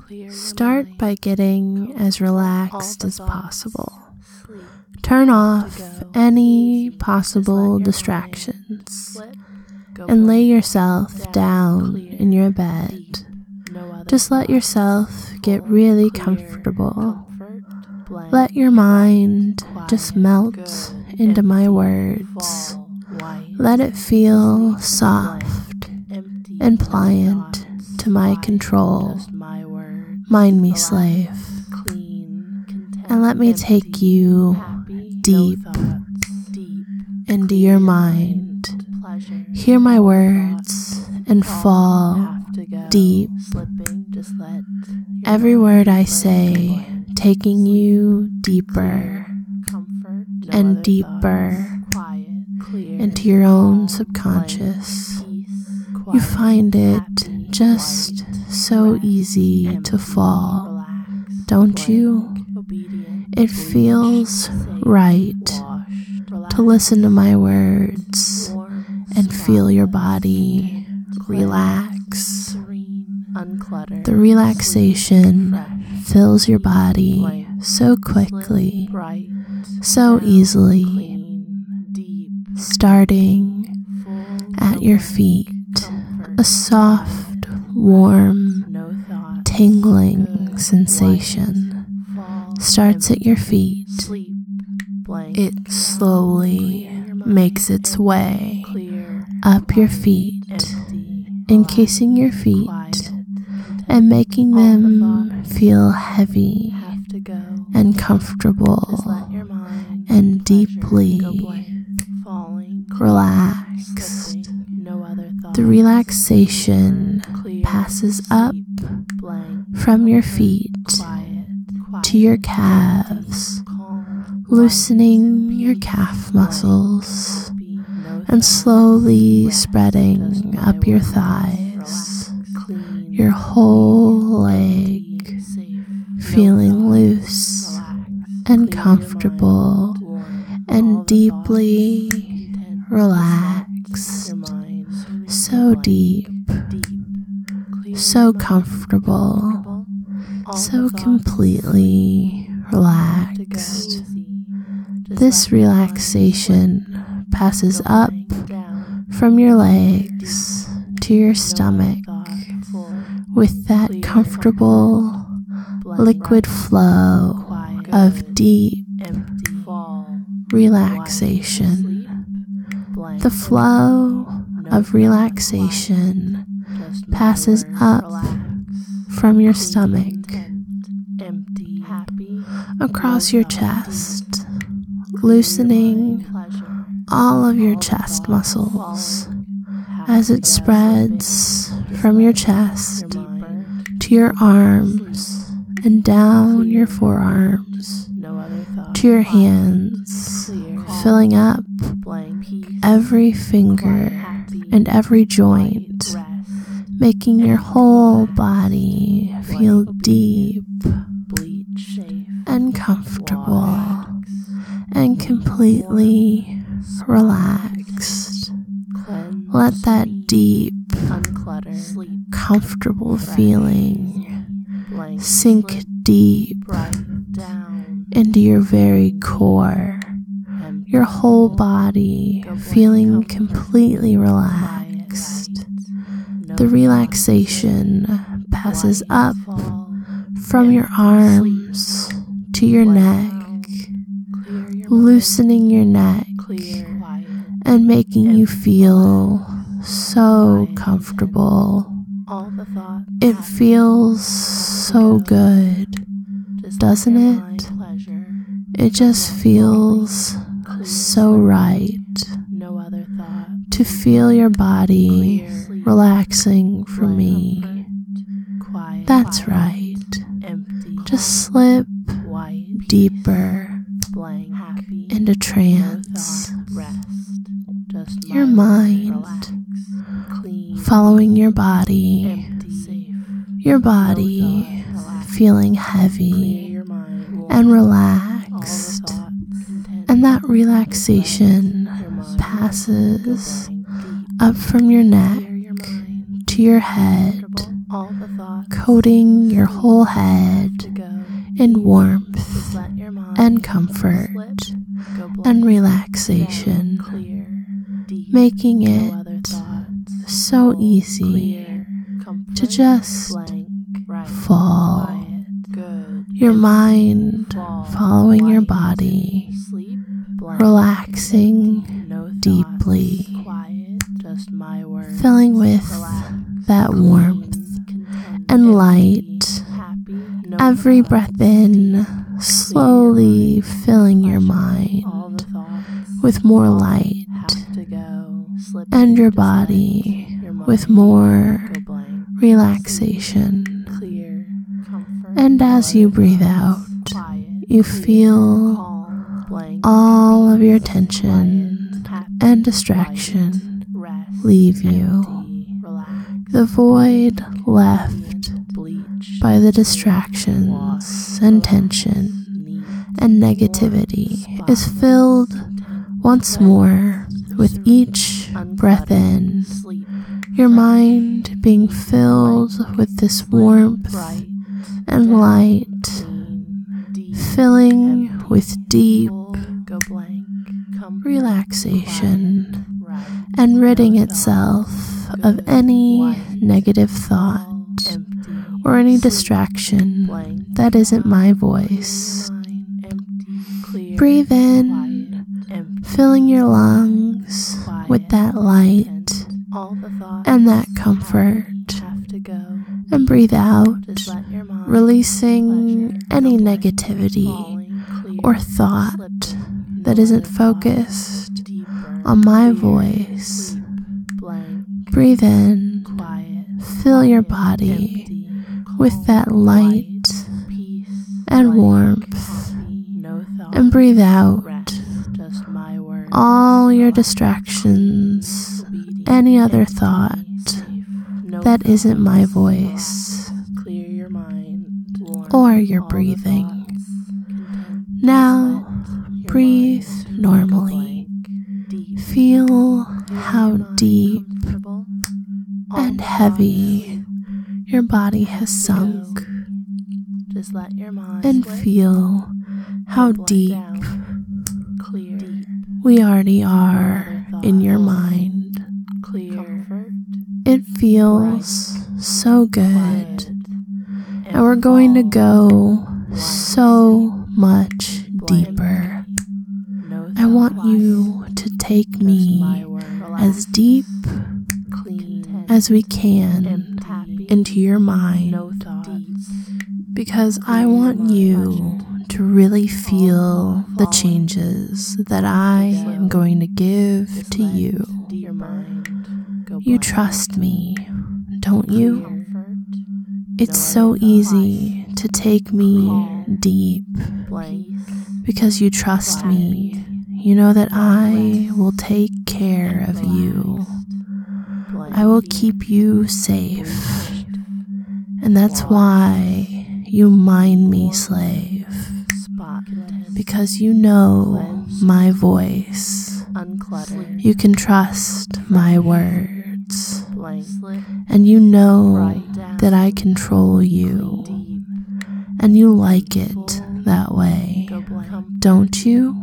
Start by getting as relaxed as possible. Turn off any possible distractions and lay yourself down in your bed. Just let yourself get really comfortable. Let your mind just melt into my words. Let it feel soft and pliant to my control. Mind me, slave. And let me take you deep into your mind. Hear my words and fall deep. Every word I say, taking you deeper and deeper into your own subconscious. You find it just so easy to fall, don't you? It feels right to listen to my words and feel your body relax. The relaxation fills your body so quickly, so easily, starting at your feet. A soft, warm, tingling sensation starts at your feet. It slowly makes its way up your feet, encasing your feet and making them feel heavy and comfortable and deeply relaxed. The relaxation passes up from your feet to your calves, loosening your calf muscles and slowly spreading up your thighs, your whole leg feeling loose and comfortable and deeply relaxed. So deep, so comfortable, so completely relaxed. This relaxation passes up from your legs to your stomach with that comfortable liquid flow of deep relaxation. The flow of relaxation passes up from your stomach across your chest, loosening all of your chest muscles as it spreads from your chest to your arms and down your forearms to your hands, filling up every finger and every joint, making your whole body feel deep and comfortable and completely relaxed. Let that deep, comfortable feeling sink deep into your very core, your whole body feeling completely relaxed. The relaxation passes up from your arms to your neck, loosening your neck and making you feel so comfortable. It feels so good, doesn't it? It just feels so right to feel your body relaxing for me. That's right. Just slip deeper into trance. Your mind following your body feeling heavy and relaxed, and that relaxation passes up from your neck to your head, coating your whole head in warmth and comfort and relaxation, making it so easy to just fall. Your mind following your body, relaxing deeply, filling with that warmth and light. Every breath in, slowly filling your mind with more light, and your body with more relaxation. And as you breathe out, you feel all of your tension and distraction leave you. The void left by the distractions and tension and negativity is filled once more with each breath in, your mind being filled with this warmth and light, filling with deep relaxation and ridding itself of any negative thought or any distraction that isn't my voice. Breathe in, filling your lungs with that light and that comfort, and breathe out, releasing any negativity or thought that isn't focused on my voice. Breathe in, fill your body with that light and warmth, and breathe out all your distractions, any other thought that isn't my voice or your breathing. Now, breathe normally. Feel how deep and heavy your body has sunk, and feel how deep we already are in your mind. It feels so good, and we're going to go so much deeper. I want you to take me as deep as we can into your mind, because I want you to really feel the changes that I am going to give to you. You trust me, don't you? It's so easy to take me deep because you trust me. You know that I will take care of you. I will keep you safe. And that's why you mind me, slave. Because you know my voice. You can trust my words. And you know that I control you. And you like it that way, don't you?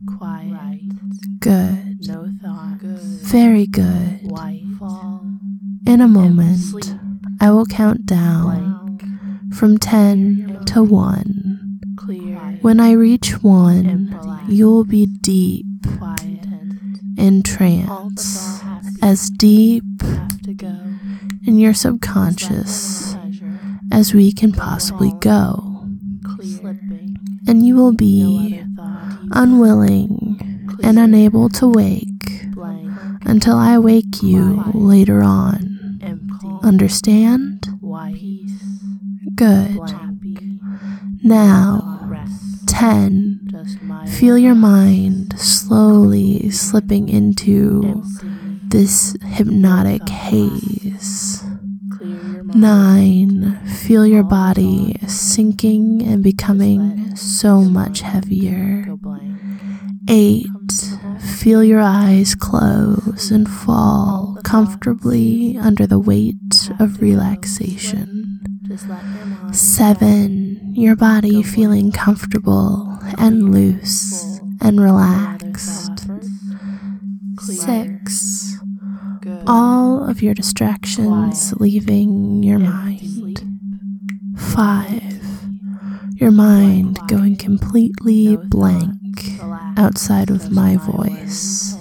Good. Very good. In a moment, I will count down from 10 to 1. When I reach 1, you will be deep in trance, as deep in your subconscious as we can possibly go. And you will be unwilling and unable to wake until I wake you later on. Understand? Good. Now, 10. Feel your mind slowly slipping into this hypnotic haze. 9. Feel your body sinking and becoming so much heavier. 8. feel your eyes close and fall comfortably under the weight of relaxation. 7, your body feeling comfortable and loose and relaxed. 6, all of your distractions leaving your mind. 5, your mind going completely blank outside of my voice.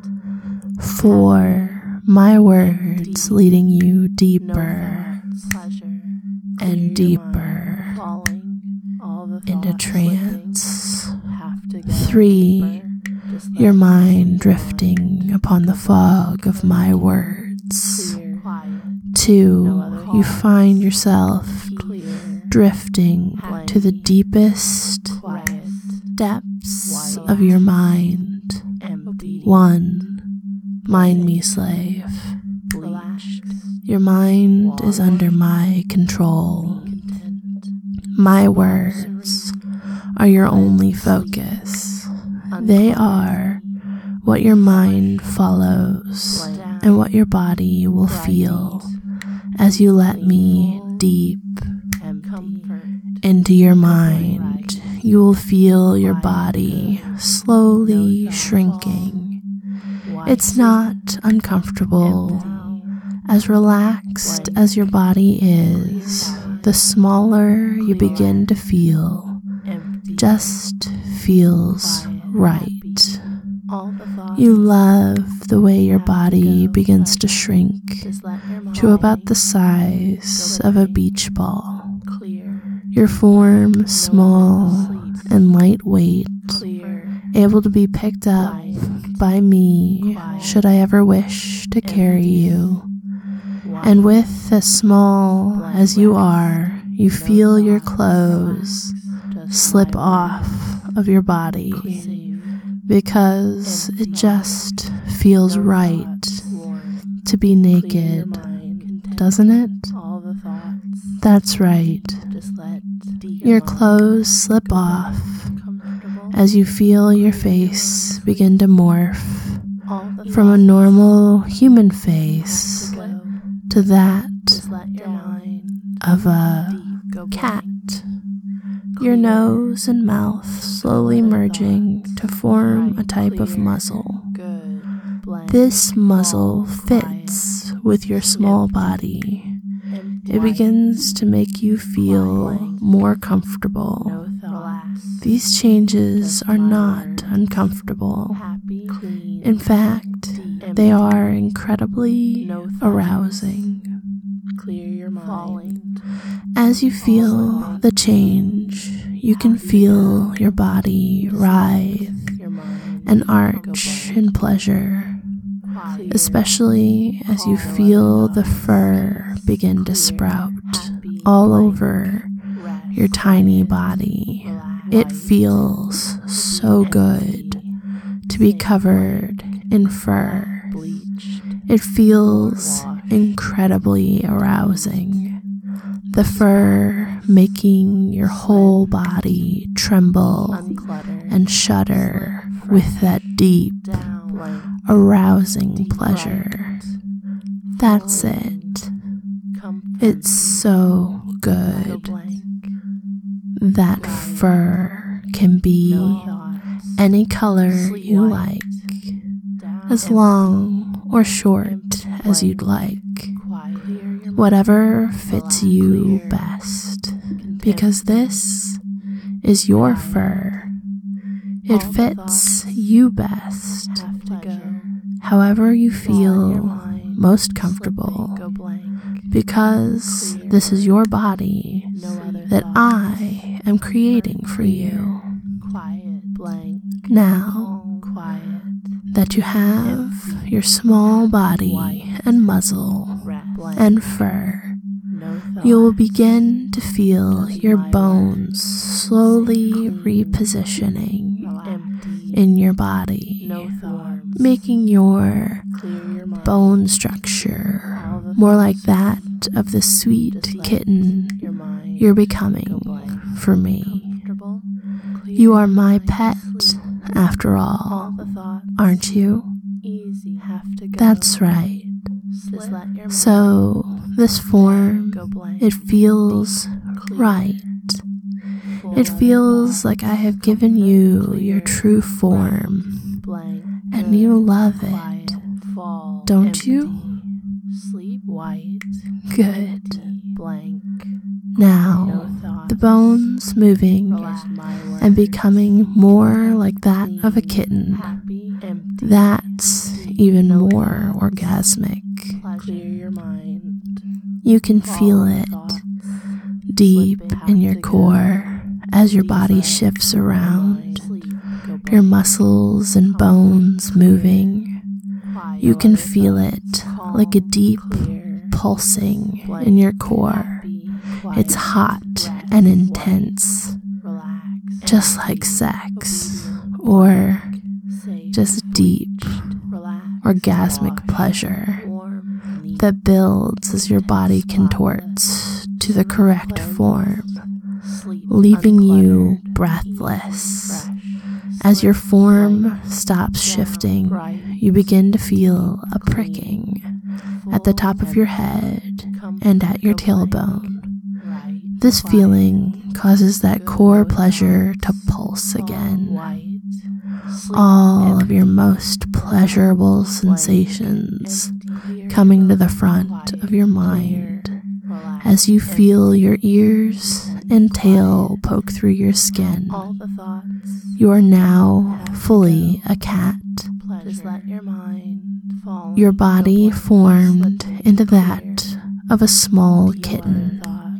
4, my words leading you deeper and deeper into trance. 3, your mind drifting upon the fog of my words. 2, you find yourself drifting to the deepest depths of your mind. 1, mind me slave. Your mind is under my control. My words are your only focus. They are what your mind follows and what your body will feel as you let me deep into your mind. You will feel your body slowly shrinking. It's not uncomfortable. As relaxed as your body is, the smaller you begin to feel just feels right. You love the way your body begins to shrink to about the size of a beach ball. Your form small and lightweight, able to be picked up by me should I ever wish to carry you. And with as small as you are, you feel your clothes slip off of your body because it just feels right to be naked, doesn't it? That's right. Your clothes slip off as you feel your face begin to morph from a normal human face to that of a cat. Your nose and mouth slowly merging to form a type of muzzle. This muzzle fits with your small body. It begins to make you feel more comfortable. These changes are not uncomfortable. In fact, they are incredibly arousing. As you feel the change, you can feel your body writhe and arch in pleasure, especially as you feel the fur begin to sprout all over your tiny body. It feels so good to be covered in fur. It feels incredibly arousing. The fur making your whole body tremble and shudder with that deep, arousing pleasure. That's it. It's so good. That fur can be any color you like, as long or short as you'd like, whatever fits you best, because this is your fur. It fits you best, however you feel most comfortable, because this is your body that I am creating for you. Now that you have your small body and muzzle and fur, you will begin to feel your bones slowly repositioning in your body, making your bone structure more like that of the sweet kitten you're becoming for me. You are my pet, after all. aren't you? That's right. So this form, it feels right. It feels like I have given you your true form, and you love it, don't you? Good. Now, the bones moving and becoming more like that of a kitten, that's even more orgasmic. You can feel it deep in your core as your body shifts around, your muscles and bones moving. You can feel it like a deep pulsing in your core. It's hot and intense, just like sex, or just deep, orgasmic pleasure that builds as your body contorts to the correct form, leaving you breathless. As your form stops shifting, you begin to feel a pricking at the top of your head and at your tailbone. This feeling causes that core pleasure to pulse again. All of your most pleasurable sensations coming to the front of your mind as you feel your ears and tail poke through your skin. You are now fully a cat. Your body formed into that of a small kitten.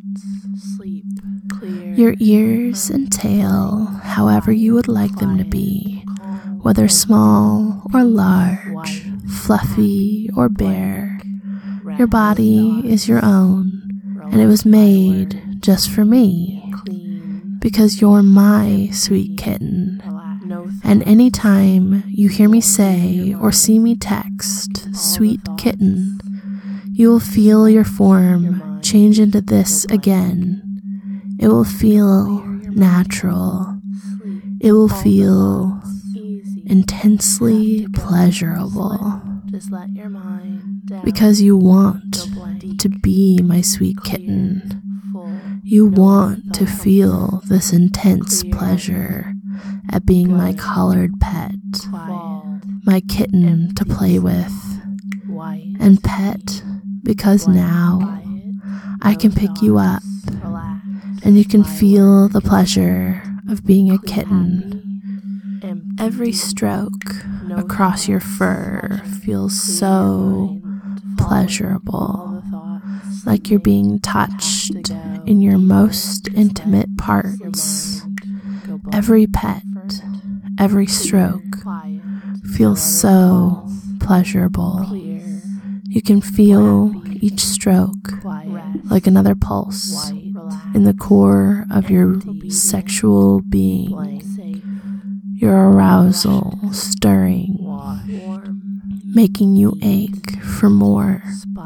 Your ears and tail, however you would like them to be, whether small or large, fluffy or bare, your body is your own, and it was made just for me, because you're my sweet kitten. And anytime you hear me say or see me text, sweet kitten, you will feel your form change into this again. It will feel natural. It will feel intensely pleasurable, because you want to be my sweet kitten. You want to feel this intense pleasure at being my collared pet, my kitten to play with and pet, because now I can pick you up and you can feel the pleasure of being a kitten. Every stroke across your fur feels so pleasurable, like you're being touched in your most intimate parts. Every pet, every stroke feels so pleasurable. You can feel each stroke like another pulse in the core of your sexual being, your arousal stirring, making you ache for more.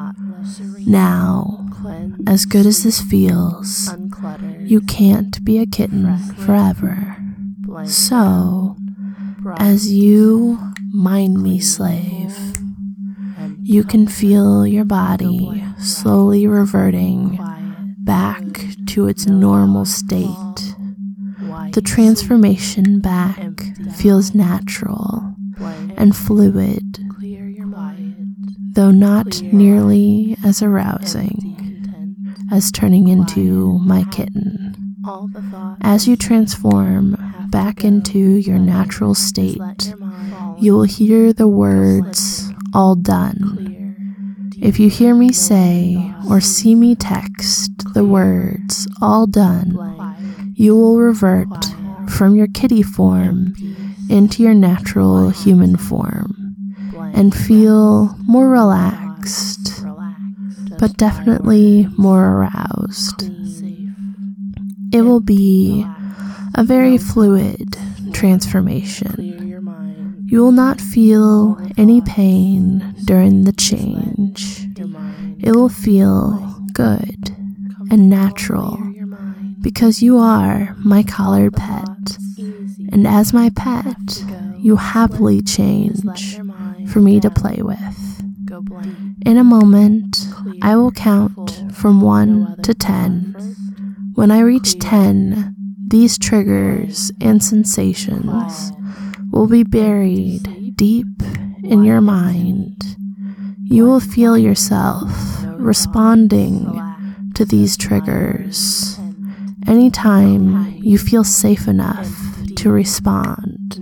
Now, as good as this feels, you can't be a kitten forever. So, as you mind me, slave, you can feel your body slowly reverting back to its normal state. The transformation back feels natural and fluid, though not nearly as arousing as turning into my kitten. As you transform back into your natural state, you will hear the words, "all done." If you hear me say or see me text the words, "all done," you will revert from your kitty form into your natural human form and feel more relaxed, but definitely more aroused. It will be a very fluid transformation. You will not feel any pain during the change. It will feel good and natural, because you are my collared pet, and as my pet, you happily change for me to play with. In a moment, I will count from 1 to 10. When I reach 10, these triggers and sensations will be buried deep in your mind. You will feel yourself responding to these triggers anytime you feel safe enough to respond.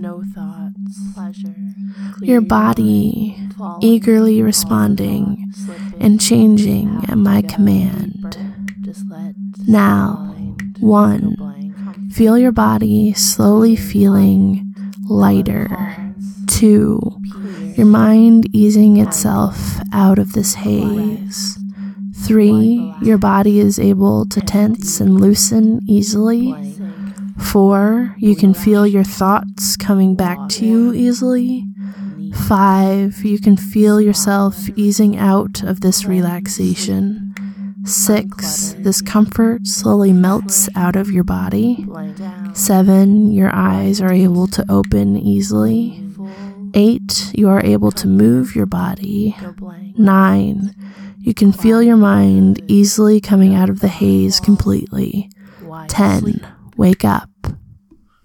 Your body eagerly responding and changing at my command. Now, 1, feel your body slowly feeling lighter. 2, your mind easing itself out of this haze. 3, your body is able to tense and loosen easily. 4, you can feel your thoughts coming back to you easily. 5, you can feel yourself easing out of this relaxation. 6, this comfort slowly melts out of your body. 7, your eyes are able to open easily. 8, you are able to move your body. 9, you can feel your mind easily coming out of the haze completely. 10, wake up.